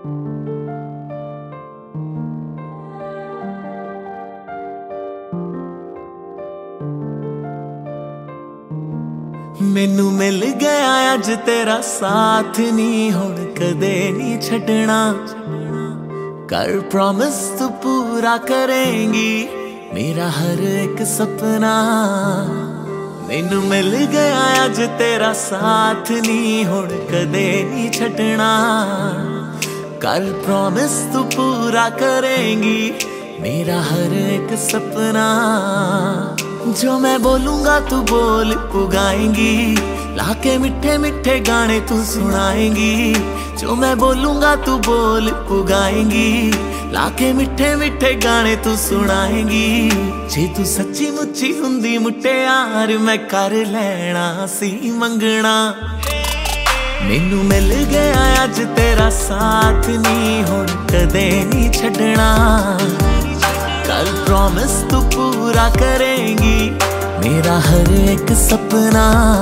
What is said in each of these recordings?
मैनू मिल गया अज तेरा साथ नी हुण कदे नी छड्डना। कर प्रॉमिस तू पूरा करेंगी मेरा हर एक सपना। मैनू मिल गया अज तेरा साथ नी हुण कदे नी छड्डना। कर प्रॉमिस तू पूरा करेंगी मेरा हर एक सपना। जो मैं बोलूंगा तू बोल पुगाएंगी, लाके मीठे मीठे गाने तू सुनाएंगी। जो मैं बोलूंगा तू बोल पुगाएंगी, लाके मीठे मीठे गाने तू सुनाएंगी। जे तू सच्ची मुच्ची हुंदी मुटियार मैं कर लेना सी मंगना। मैनू मिल गया अज तेरा साथ नी हुण कदे नी छड्डना। कल प्रॉमिस तू पूरा करेंगी मेरा हर एक सपना।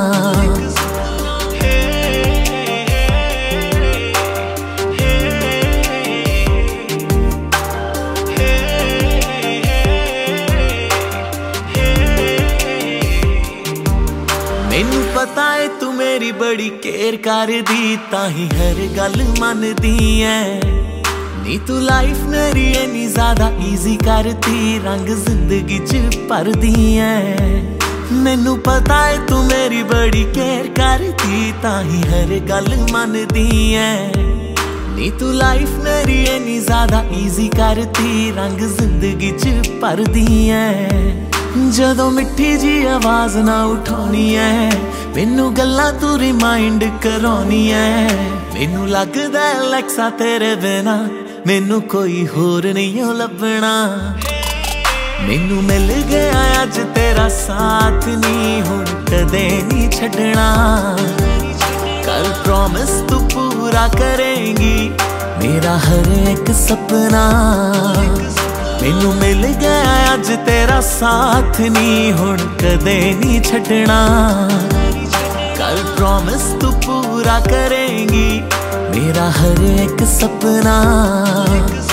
मैनू पता है तू मेरी बड़ी केयर करदी, ताही हर गल मनदी है। नी तू लाइफ मेरी इन्नी ज्यादा इजी करती, रंग जिंदगी च भरदी है। मैनू पता है तू मेरी बड़ी केयर करती, ताही हर गल मनदी है। नी तू लाइफ मेरी इन्नी ज्यादा इजी करती, रंग जिंदगी च भरदी है। जदों मिठी जी आवाज ना उठानी है, मैनू गल्लां तू रिमाइंड कराउनी है। मैनू लगदा लैक्सा तेरे बिना मैनू कोई होर नहीं लभना। मैनू मिल गया अज तेरा साथ नी हुण कदे नी छड्डना। कल प्रॉमिस तू पूरा करेंगी मेरा हर एक सपना। मैनू मिल गया अज तेरा साथ नी हुण कदे नी छड्डना। कल प्रॉमिस तू पूरा करेंगी मेरा हर एक सपना।